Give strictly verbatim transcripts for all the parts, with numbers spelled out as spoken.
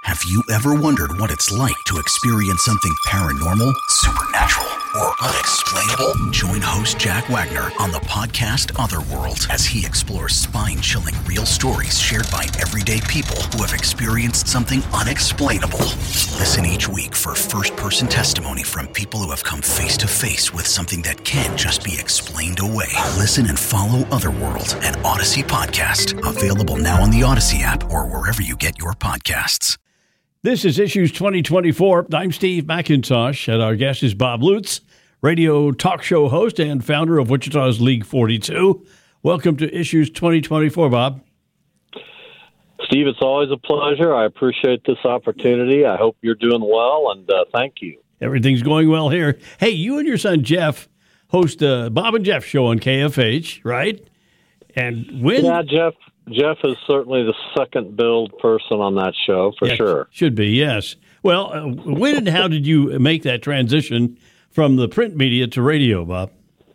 Have you ever wondered what it's like to experience something paranormal, supernatural, or unexplainable? Join host Jack Wagner on the podcast Otherworld as he explores spine-chilling real stories shared by everyday people who have experienced something unexplainable. Listen each week for first-person testimony from people who have come face-to-face with something that can't just be explained away. Listen and follow Otherworld, an Odyssey podcast, available now on the Odyssey app or wherever you get your podcasts. This is Issues twenty twenty-four. I'm Steve McIntosh, and our guest is Bob Lutz, radio talk show host and founder of Wichita's League forty-two. Welcome to Issues twenty twenty-four, Bob. Steve, it's always a pleasure. I appreciate this opportunity. I hope you're doing well, and uh, thank you. Everything's going well here. Hey, you and your son Jeff host the Bob and Jeff show on K F H, right? And when? Yeah, Jeff. Jeff is certainly the second billed person on that show, for yeah, sure. Should be, yes. Well, uh, when and how did you make that transition from the print media to radio, Bob?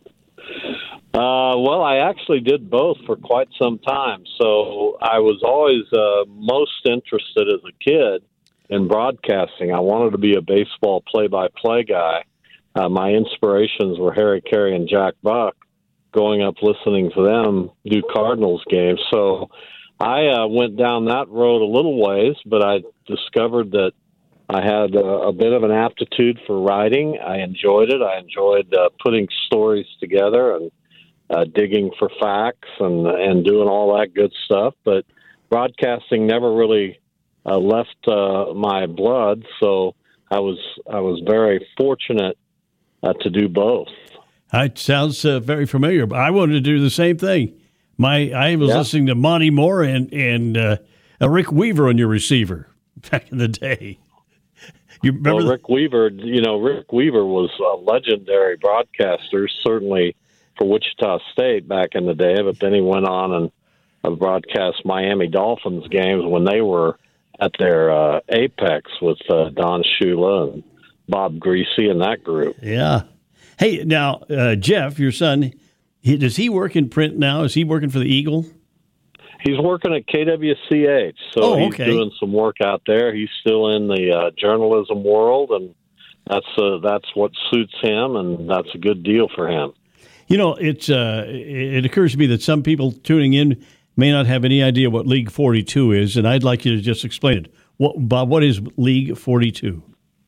Uh, well, I actually did both for quite some time. So I was always uh, most interested as a kid in broadcasting. I wanted to be a baseball play-by-play guy. Uh, my inspirations were Harry Carey and Jack Buck, going up listening to them do Cardinals games. So I uh, went down that road a little ways, but I discovered that I had a, a bit of an aptitude for writing. I enjoyed it. I enjoyed uh, putting stories together and uh, digging for facts and, and doing all that good stuff. But broadcasting never really uh, left uh, my blood, so I was I was very fortunate uh, to do both. It sounds uh, very familiar. But I wanted to do the same thing. My I was yeah. listening to Monty Moore and and uh, uh, Rick Weaver on your receiver back in the day. You remember well, the- Rick Weaver? You know, Rick Weaver was a legendary broadcaster, certainly for Wichita State back in the day. But then he went on and uh, broadcast Miami Dolphins games when they were at their uh, apex with uh, Don Shula and Bob Greasy and that group. Yeah. Hey, now, uh, Jeff, your son, he, does he work in print now? Is he working for the Eagle? He's working at K W C H, so oh, he's okay. doing some work out there. He's still in the uh, journalism world, and that's uh, that's what suits him, and that's a good deal for him. You know, it's uh, it occurs to me that some people tuning in may not have any idea what League forty-two is, and I'd like you to just explain it. What, Bob, what is League forty-two?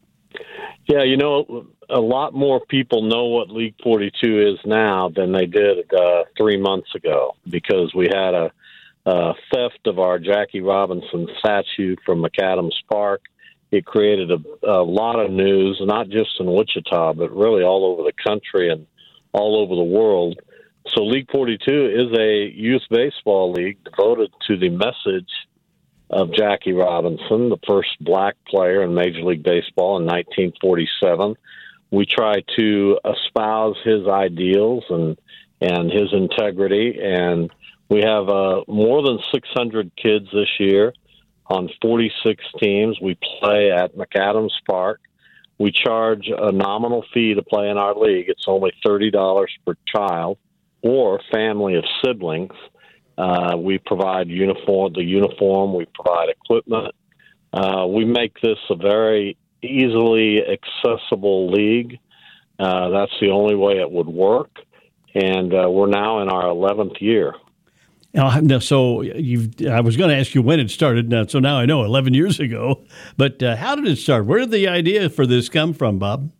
Yeah, you know, a lot more people know what League forty-two is now than they did uh, three months ago, because we had a, a theft of our Jackie Robinson statue from McAdams Park. It created a, a lot of news, not just in Wichita, but really all over the country and all over the world. So League forty-two is a youth baseball league devoted to the message of Jackie Robinson, the first black player in Major League Baseball in nineteen forty-seven. We try to espouse his ideals and and his integrity, and we have uh, more than six hundred kids this year on forty-six teams. We play at McAdams Park. We charge a nominal fee to play in our league. It's only thirty dollars per child or family of siblings. Uh, we provide uniform, the uniform, we provide equipment. Uh, we make this a very easily accessible league. Uh, that's the only way it would work. And uh, we're now in our eleventh year. Now, so you've, I was going to ask you when it started, now, so now I know, eleven years ago. But uh, how did it start? Where did the idea for this come from, Bob?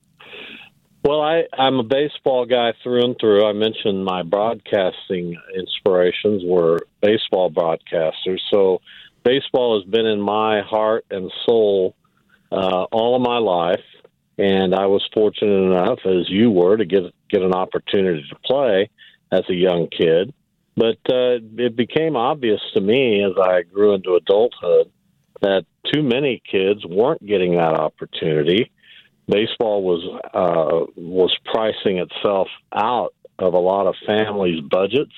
Well, I, I'm a baseball guy through and through. I mentioned my broadcasting inspirations were baseball broadcasters. So baseball has been in my heart and soul uh, all of my life. And I was fortunate enough, as you were, to get, get an opportunity to play as a young kid. But uh, it became obvious to me as I grew into adulthood that too many kids weren't getting that opportunity. Baseball was uh, was pricing itself out of a lot of families' budgets.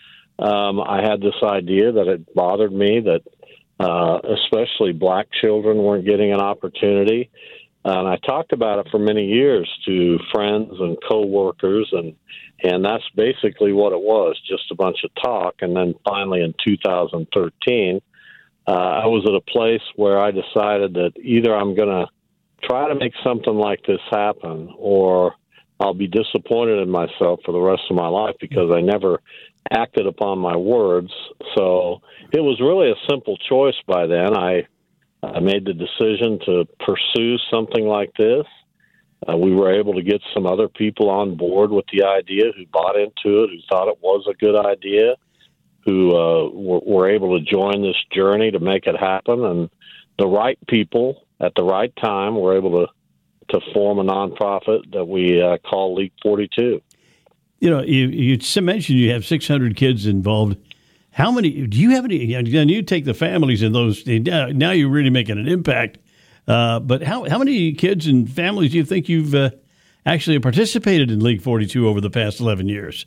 Um, I had this idea that it bothered me that uh, especially black children weren't getting an opportunity. And I talked about it for many years to friends and coworkers, and and that's basically what it was, just a bunch of talk. And then finally in two thousand thirteen, uh, I was at a place where I decided that either I'm going to try to make something like this happen, or I'll be disappointed in myself for the rest of my life because I never acted upon my words. So it was really a simple choice by then. I, I made the decision to pursue something like this. Uh, we were able to get some other people on board with the idea who bought into it, who thought it was a good idea, who uh, were, were able to join this journey to make it happen. And the right people at the right time were able to to form a nonprofit that we uh, call League forty-two. You know, you, you mentioned you have six hundred kids involved. How many, do you have any, and you take the families in those, now you're really making an impact, uh, but how, how many kids and families do you think you've uh, actually participated in League forty-two over the past eleven years?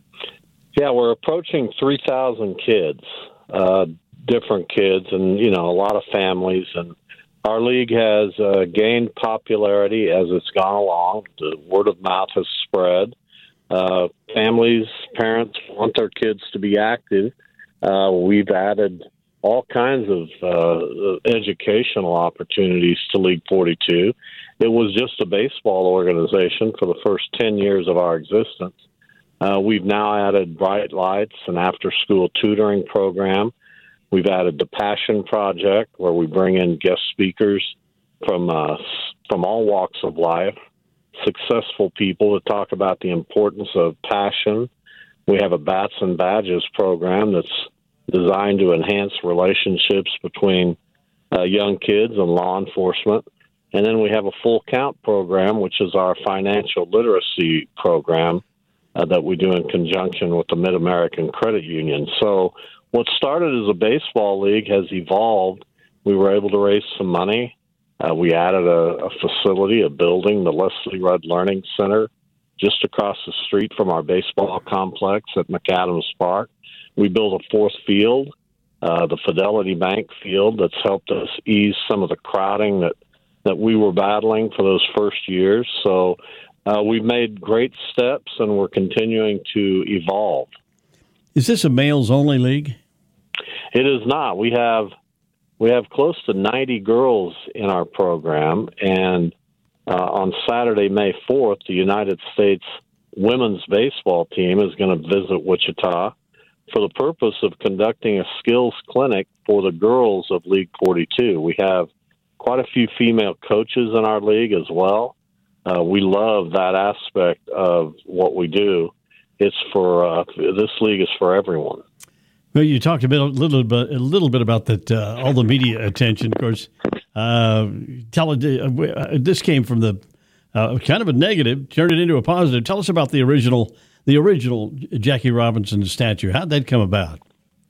Yeah, we're approaching three thousand kids, uh, different kids, and, you know, a lot of families, and our league has uh, gained popularity as it's gone along. The word of mouth has spread. Uh, families, parents want their kids to be active. Uh, we've added all kinds of uh, educational opportunities to League forty-two. It was just a baseball organization for the first ten years of our existence. Uh, we've now added Bright Lights, an after-school tutoring program. We've added the Passion Project, where we bring in guest speakers from uh, from all walks of life, successful people to talk about the importance of passion. We have a Bats and Badges program that's designed to enhance relationships between uh, young kids and law enforcement. And then we have a Full Count program, which is our financial literacy program uh, that we do in conjunction with the Mid-American Credit Union. So what started as a baseball league has evolved. We were able to raise some money. Uh, we added a, a facility, a building, the Leslie Rudd Learning Center, just across the street from our baseball complex at McAdams Park. We built a fourth field, uh, the Fidelity Bank field, that's helped us ease some of the crowding that, that we were battling for those first years. So uh, we've made great steps, and we're continuing to evolve. Is this a males-only league? It is not. We have we have close to ninety girls in our program, and uh, on Saturday, May fourth, the United States women's baseball team is going to visit Wichita for the purpose of conducting a skills clinic for the girls of League forty-two. We have quite a few female coaches in our league as well. Uh, we love that aspect of what we do. It's for uh, this league is for everyone. Well, you talked a, bit, a little bit, a little bit about that. Uh, all the media attention, of course. Uh, tell uh, this came from the uh, kind of a negative, turned it into a positive. Tell us about the original, the original Jackie Robinson statue. How'd that come about?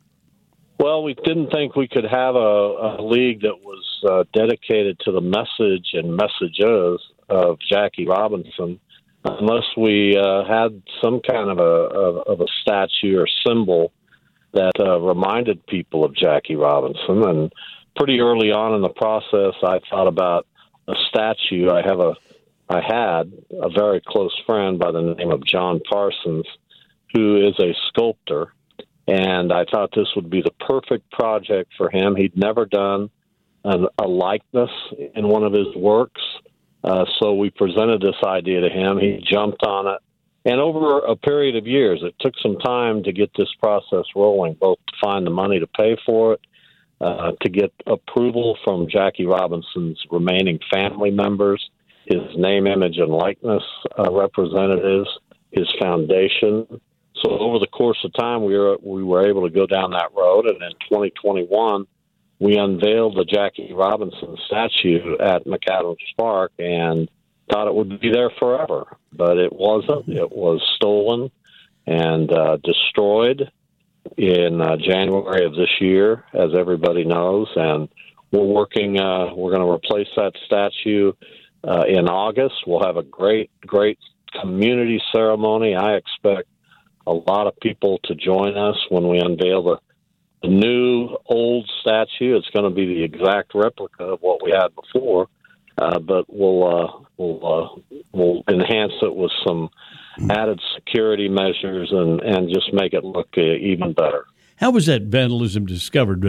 Well, we didn't think we could have a, a league that was uh, dedicated to the message and messages of Jackie Robinson unless we uh, had some kind of a, of a statue or symbol that uh, reminded people of Jackie Robinson. And pretty early on in the process, I thought about a statue. I have a, I had a very close friend by the name of John Parsons, who is a sculptor, and I thought this would be the perfect project for him. He'd never done an, a likeness in one of his works. Uh, so we presented this idea to him. He jumped on it. And over a period of years, it took some time to get this process rolling, both to find the money to pay for it, uh, to get approval from Jackie Robinson's remaining family members, his name, image, and likeness uh, representatives, his foundation. So over the course of time, we were, we were able to go down that road. And in twenty twenty-one, we unveiled the Jackie Robinson statue at McAdams Park and thought it would be there forever. But it wasn't. It was stolen and uh, destroyed in uh, January of this year, as everybody knows. And we're working, uh, we're going to replace that statue uh, in August. We'll have a great, great community ceremony. I expect a lot of people to join us when we unveil the The new old statue. It's going to be the exact replica of what we had before, uh, but we'll uh, we'll uh, we'll enhance it with some added security measures and, and just make it look uh, even better. How was that vandalism discovered?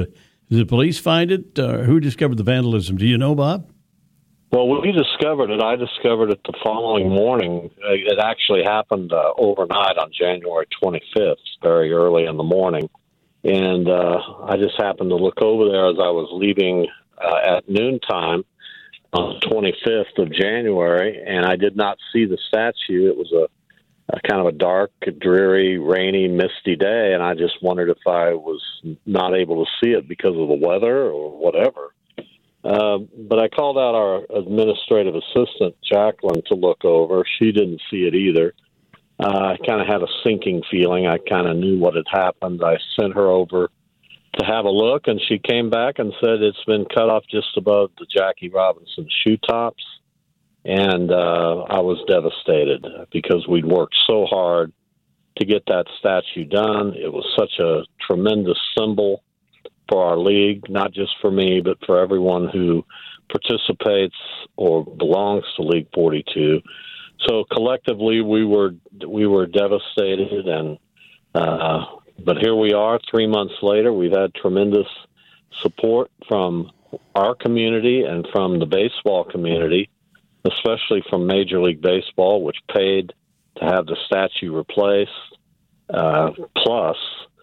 Did the police find it? Uh, who discovered the vandalism? Do you know, Bob? Well, when we discovered it, I discovered it the following morning. It actually happened uh, overnight on January twenty-fifth, very early in the morning. And uh, I just happened to look over there as I was leaving uh, at noontime on the twenty-fifth of January, and I did not see the statue. It was a, a kind of a dark, dreary, rainy, misty day, and I just wondered if I was not able to see it because of the weather or whatever. Uh, but I called out our administrative assistant, Jacqueline, to look over. She didn't see it either. Uh, I kind of had a sinking feeling. I kind of knew what had happened. I sent her over to have a look, and she came back and said it's been cut off just above the Jackie Robinson shoe tops. And uh, I was devastated because we'd worked so hard to get that statue done. It was such a tremendous symbol for our league, not just for me, but for everyone who participates or belongs to League forty-two. So collectively, we were we were devastated, and uh, but here we are, three months later. We've had tremendous support from our community and from the baseball community, especially from Major League Baseball, which paid to have the statue replaced, uh, plus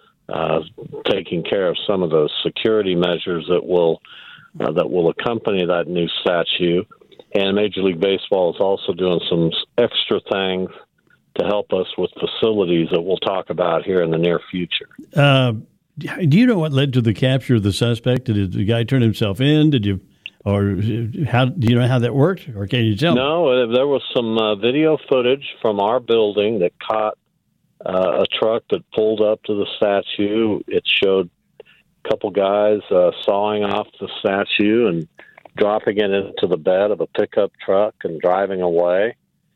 uh, taking care of some of the security measures that will uh, that will accompany that new statue. And Major League Baseball is also doing some extra things to help us with facilities that we'll talk about here in the near future. Uh, do you know what led to the capture of the suspect? Did the guy turn himself in? Did you, or how do you know how that worked? Or can you tell? No, there was some uh, video footage from our building that caught uh, a truck that pulled up to the statue. It showed a couple guys uh, sawing off the statue and dropping it into the bed of a pickup truck and driving away.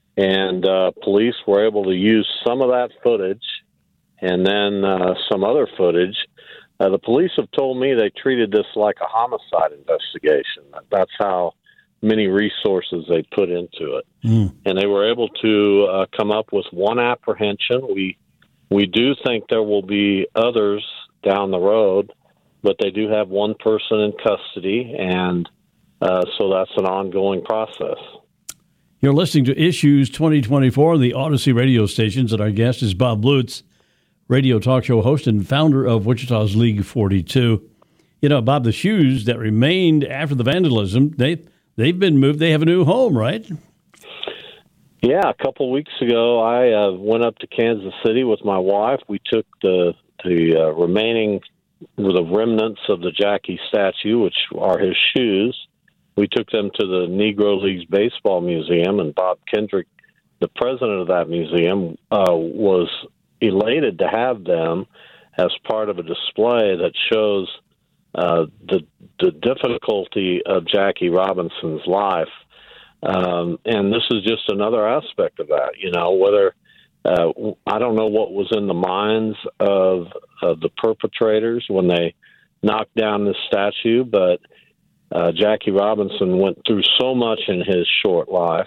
And uh, police were able to use some of that footage and then uh, some other footage. Uh, the police have told me they treated this like a homicide investigation. That's how many resources they put into it. Mm. And they were able to uh, come up with one apprehension. We we do think there will be others down the road, but they do have one person in custody, and uh, so that's an ongoing process. You're listening to Issues twenty twenty-four on the Odyssey radio stations, and our guest is Bob Lutz, radio talk show host and founder of Wichita's League forty-two. You know, Bob, the shoes that remained after the vandalism, they, they've been moved. They have a new home, right? Yeah, a couple of weeks ago, I uh, went up to Kansas City with my wife. We took the, the uh, remaining, the remnants of the Jackie statue, which are his shoes. We took them to the Negro Leagues Baseball Museum, and Bob Kendrick, the president of that museum, uh, was elated to have them as part of a display that shows uh, the the difficulty of Jackie Robinson's life. Um, and this is just another aspect of that, you know, whether uh, I don't know what was in the minds of, of the perpetrators when they knocked down this statue, but uh, Jackie Robinson went through so much in his short life,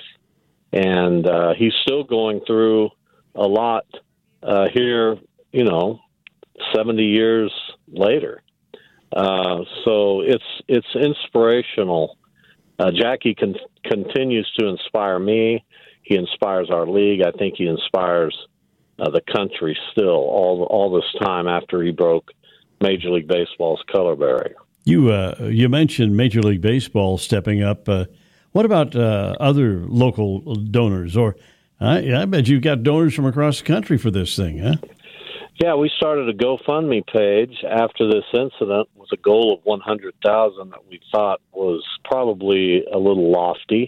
and uh, he's still going through a lot uh, here, you know, seventy years later. Uh, so it's it's inspirational. Uh, Jackie con- continues to inspire me. He inspires our league. I think he inspires uh, the country still all all this time after he broke Major League Baseball's color barrier. You uh, you mentioned Major League Baseball stepping up. Uh, what about uh, other local donors? Or I, I bet you've got donors from across the country for this thing, huh? Yeah, we started a GoFundMe page after this incident with a goal of one hundred thousand dollars that we thought was probably a little lofty.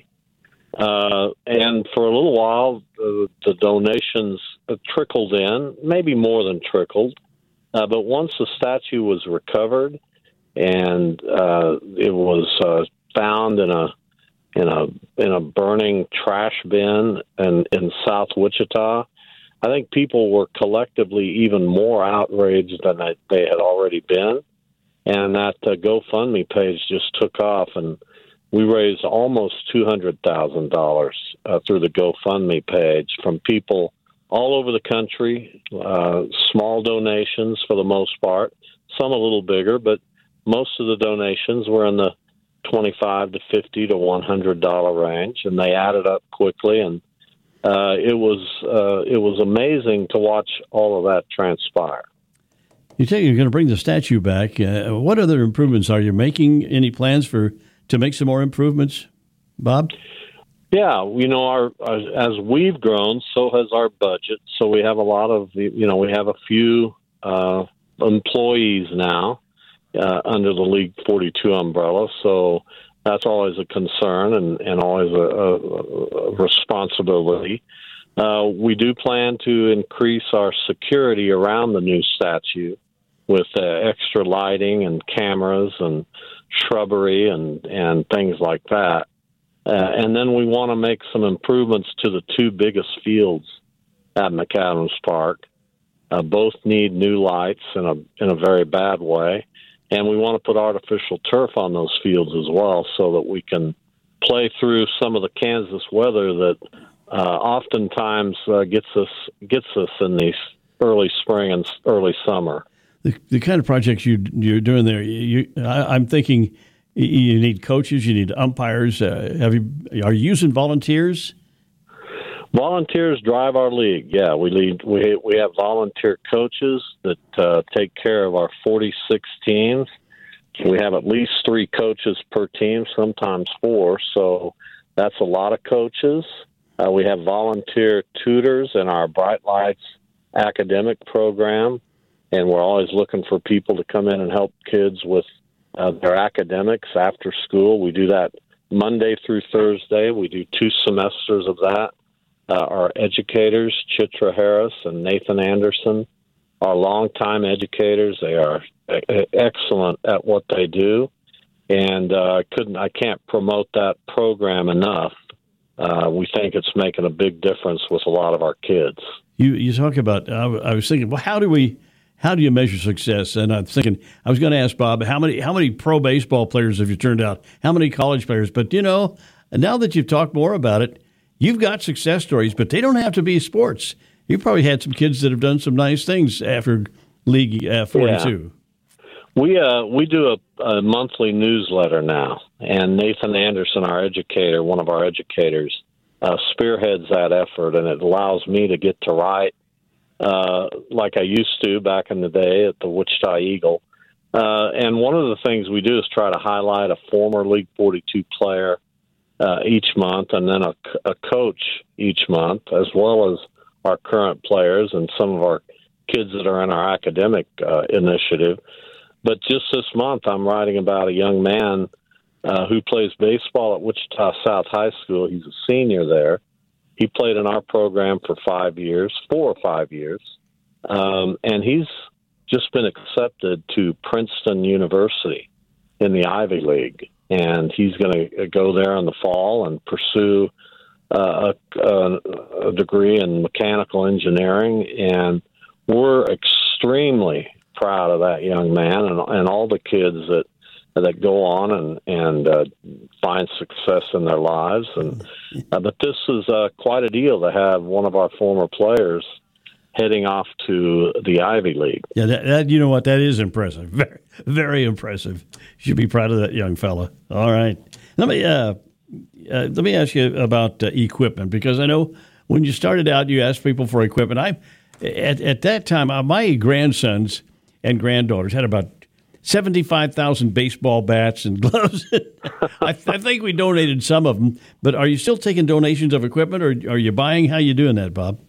Uh, and for a little while, the, the donations trickled in, maybe more than trickled. Uh, but once the statue was recovered and uh, it was uh, found in a in a in a burning trash bin in, in South Wichita, I think people were collectively even more outraged than they had already been. And that uh, GoFundMe page just took off, and we raised almost two hundred thousand dollars uh, through the GoFundMe page from people all over the country, uh, small donations for the most part, some a little bigger, but most of the donations were in the twenty-five to fifty to one hundred dollar range, and they added up quickly. And uh, it was uh, it was amazing to watch all of that transpire. You say you're going to bring the statue back. Uh, what other improvements are you making? Any plans for to make some more improvements, Bob? Yeah, you know, our, our as we've grown, so has our budget. So we have a lot of, you know, we have a few uh, employees now uh, under the League forty-two umbrella. So that's always a concern and, and always a, a, a responsibility. Uh, we do plan to increase our security around the new statue with uh, extra lighting and cameras and shrubbery and, and things like that. Uh, and then we want to make some improvements to the two biggest fields at McAdams Park. Uh, both need new lights in a in a very bad way. And we want to put artificial turf on those fields as well so that we can play through some of the Kansas weather that uh, oftentimes uh, gets us gets us in the early spring and early summer. The, the kind of projects you, you're doing there, you, I, I'm thinking you need coaches, you need umpires. Uh, have you are you using volunteers? Volunteers drive our league. Yeah, we lead. We we have volunteer coaches that uh, take care of our forty-six teams. We have at least three coaches per team, sometimes four. So that's a lot of coaches. Uh, we have volunteer tutors in our Bright Lights academic program, and we're always looking for people to come in and help kids with uh, their academics after school. We do that Monday through Thursday. We do two semesters of that. Uh, our educators, Chitra Harris and Nathan Anderson, are longtime educators. They are excellent at what they do, and uh, couldn't I can't promote that program enough. Uh, we think it's making a big difference with a lot of our kids. You you talk about. I, I was thinking, well, how do we? How do you measure success? And I'm thinking, I was going to ask Bob, how many how many pro baseball players have you turned out? How many college players? But you know, now that you've talked more about it, you've got success stories, but they don't have to be sports. You've probably had some kids that have done some nice things after League uh, forty-two. Yeah. We uh, we do a, a monthly newsletter now, and Nathan Anderson, our educator, one of our educators, uh, spearheads that effort, and it allows me to get to write uh, like I used to back in the day at the Wichita Eagle. Uh, and one of the things we do is try to highlight a former League forty-two player uh, each month, and then a, a coach each month, as well as our current players and some of our kids that are in our academic uh, initiative. But just this month, I'm writing about a young man uh, who plays baseball at Wichita South High School. He's a senior there. He played in our program for five years, four or five years, um, and he's just been accepted to Princeton University in the Ivy League. And he's going to go there in the fall and pursue uh, a, a degree in mechanical engineering. And we're extremely proud of that young man and, and all the kids that that go on and and uh, find success in their lives. And uh, but this is uh, quite a deal to have one of our former players heading off to the Ivy League. Yeah, that, that you know what, that is impressive. Very, very impressive. You should be proud of that young fella. All right, let me uh, uh, let me ask you about uh, equipment, because I know when you started out, you asked people for equipment. I at at that time, uh, my grandsons and granddaughters had about seventy-five thousand baseball bats and gloves. I, I think we donated some of them, but are you still taking donations of equipment, or are you buying? How are you doing that, Bob?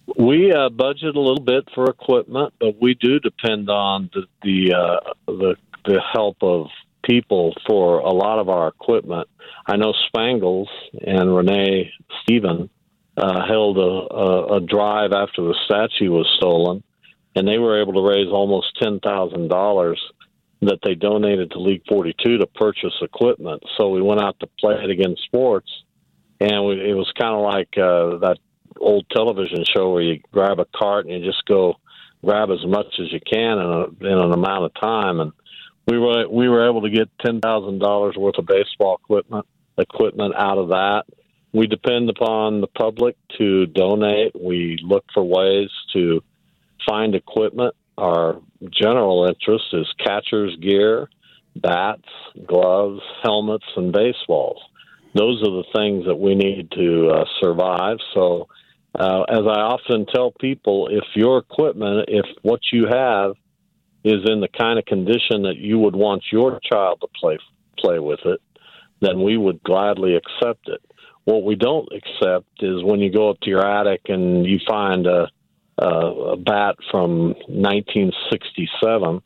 We uh, budget a little bit for equipment, but we do depend on the the, uh, the the help of people for a lot of our equipment. I know Spangles and Renee Stephen uh, held a, a, a drive after the statue was stolen, and they were able to raise almost ten thousand dollars that they donated to League forty-two to purchase equipment. So we went out to Play It Again Sports, and we, it was kind of like uh, that old television show where you grab a cart and you just go grab as much as you can in, a, in an amount of time. And we were we were able to get ten thousand dollars worth of baseball equipment equipment out of that. We depend upon the public to donate. We look for ways to find equipment. Our general interest is catcher's gear, bats, gloves, helmets, and baseballs. Those are the things that we need to uh, survive. So, uh, as I often tell people, if your equipment, if what you have is in the kind of condition that you would want your child to play play with it, then we would gladly accept it. What we don't accept is when you go up to your attic and you find a, a, a bat from nineteen sixty-seven,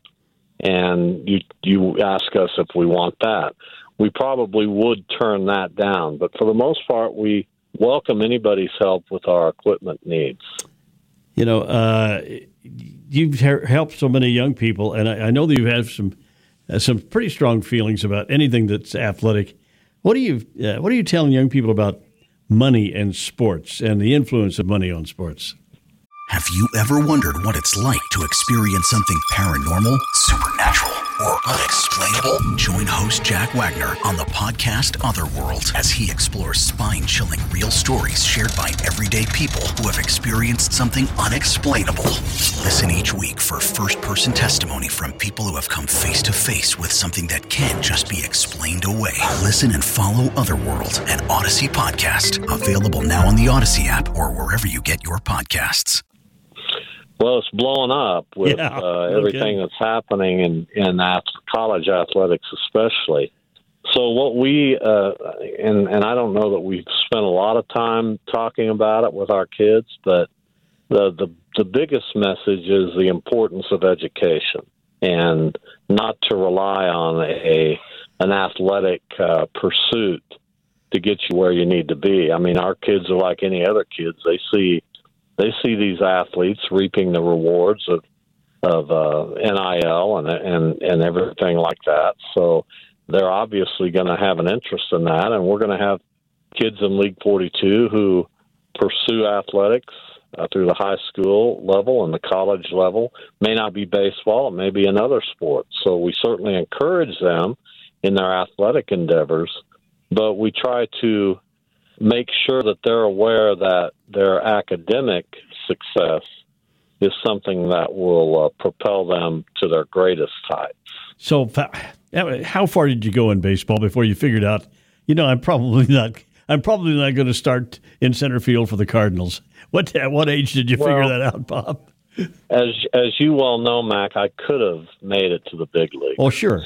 and you you ask us if we want that. We probably would turn that down, but for the most part, we welcome anybody's help with our equipment needs. You know, uh, you've helped so many young people, and I, I know that you have some uh, some pretty strong feelings about anything that's athletic. What are you uh, What are you telling young people about money and sports and the influence of money on sports? Have you ever wondered what it's like to experience something paranormal, supernatural, or unexplainable? Join host Jack Wagner on the podcast Otherworld as he explores spine-chilling real stories shared by everyday people who have experienced something unexplainable. Listen each week for first-person testimony from people who have come face-to-face with something that can't just be explained away. Listen and follow Otherworld, an Odyssey podcast, available now on the Odyssey app or wherever you get your podcasts. Well, it's blowing up with yeah, uh, everything okay. that's happening in, in ath- college athletics especially. So what we, uh, and, and I don't know that we've spent a lot of time talking about it with our kids, but the, the, the biggest message is the importance of education and not to rely on a an athletic uh, pursuit to get you where you need to be. I mean, our kids are like any other kids. They see They see these athletes reaping the rewards of of uh, N I L and and and everything like that. So they're obviously going to have an interest in that, and we're going to have kids in League forty-two who pursue athletics uh, through the high school level and the college level. May not be baseball, it may be another sport. So we certainly encourage them in their athletic endeavors, but we try to make sure that they're aware that their academic success is something that will uh, propel them to their greatest heights. So how far did you go in baseball before you figured out, you know, I'm probably not I'm probably not going to start in center field for the Cardinals? What at what age did you well, figure that out, Bob? As as you well know, Mac, I could have made it to the big league. Oh, sure.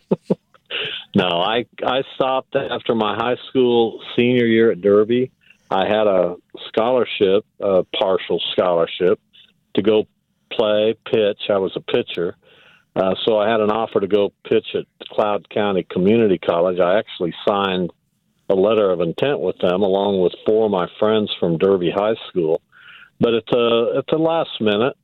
No, I I stopped after my high school senior year at Derby. I had a scholarship, a partial scholarship, to go play, pitch. I was a pitcher. Uh, so I had an offer to go pitch at Cloud County Community College. I actually signed a letter of intent with them, along with four of my friends from Derby High School. But at the, at the last minute,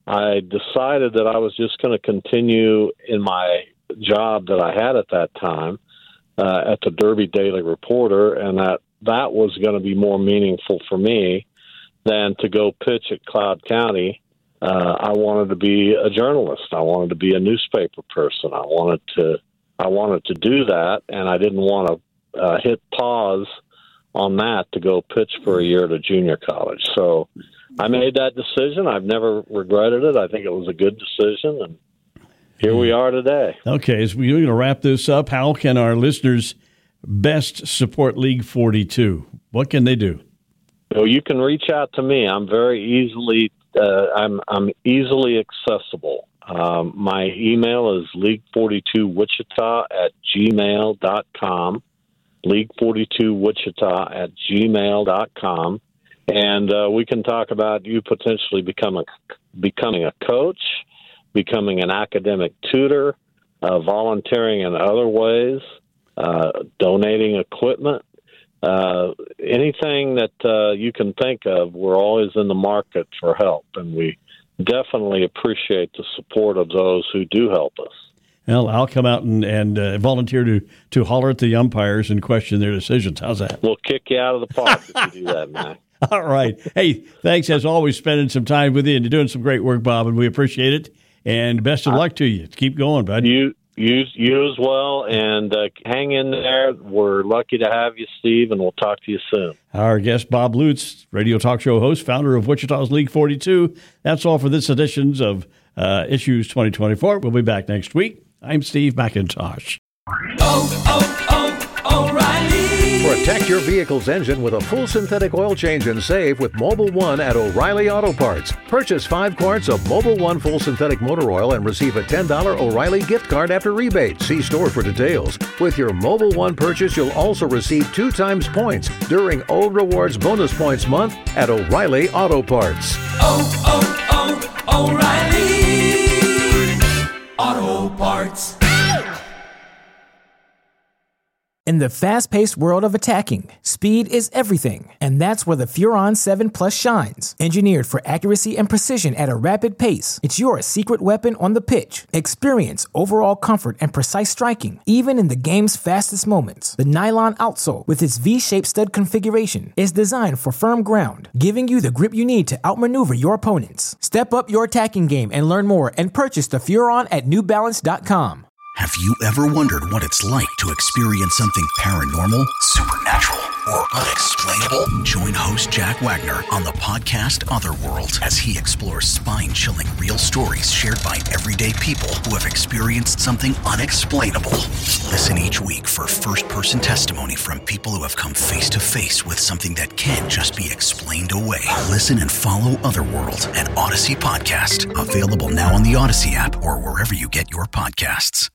I decided that I was just going to continue in my job that I had at that time uh, at the Derby Daily Reporter, and that that was going to be more meaningful for me than to go pitch at Cloud County. Uh, I wanted to be a journalist. I wanted to be a newspaper person. I wanted to I wanted to do that, and I didn't want to uh, hit pause on that to go pitch for a year at a junior college. So I made that decision. I've never regretted it. I think it was a good decision, and here we are today. Okay, so we're going to wrap this up. How can our listeners best support League forty-two? What can they do? So you can reach out to me. I'm very easily uh, I'm I'm easily accessible. Um, my email is league forty-two wichita at gmail dot com. league forty-two wichita at gmail dot com, and uh, we can talk about you potentially becoming becoming a coach, becoming an academic tutor, uh, volunteering in other ways, uh, donating equipment, uh, anything that uh, you can think of. We're always in the market for help, and we definitely appreciate the support of those who do help us. Well, I'll come out and, and uh, volunteer to, to holler at the umpires and question their decisions. How's that? We'll kick you out of the park if you do that, man. All right. Hey, thanks as always spending some time with you, and you're doing some great work, Bob, and we appreciate it. And best of luck to you. Keep going, bud. You you, you as well, and uh, hang in there. We're lucky to have you, Steve, and we'll talk to you soon. Our guest, Bob Lutz, radio talk show host, founder of Wichita's League forty-two. That's all for this edition of uh, Issues twenty twenty-four. We'll be back next week. I'm Steve McIntosh. Oh, oh, oh, O'Reilly! Protect your vehicle's engine with a full synthetic oil change and save with Mobil one at O'Reilly Auto Parts. Purchase five quarts of Mobil one full synthetic motor oil and receive a ten dollars O'Reilly gift card after rebate. See store for details. With your Mobil one purchase, you'll also receive two times points during Old Rewards Bonus Points Month at O'Reilly Auto Parts. Oh, oh, oh, O'Reilly Auto Parts. In the fast-paced world of attacking, speed is everything, and that's where the Furon seven Plus shines. Engineered for accuracy and precision at a rapid pace, it's your secret weapon on the pitch. Experience overall comfort and precise striking, even in the game's fastest moments. The nylon outsole, with its V-shaped stud configuration, is designed for firm ground, giving you the grip you need to outmaneuver your opponents. Step up your attacking game and learn more and purchase the Furon at New Balance dot com. Have you ever wondered what it's like to experience something paranormal, supernatural, or unexplainable? Join host Jack Wagner on the podcast Otherworld as he explores spine-chilling real stories shared by everyday people who have experienced something unexplainable. Listen each week for first-person testimony from people who have come face-to-face with something that can't just be explained away. Listen and follow Otherworld, an Odyssey podcast, available now on the Odyssey app or wherever you get your podcasts.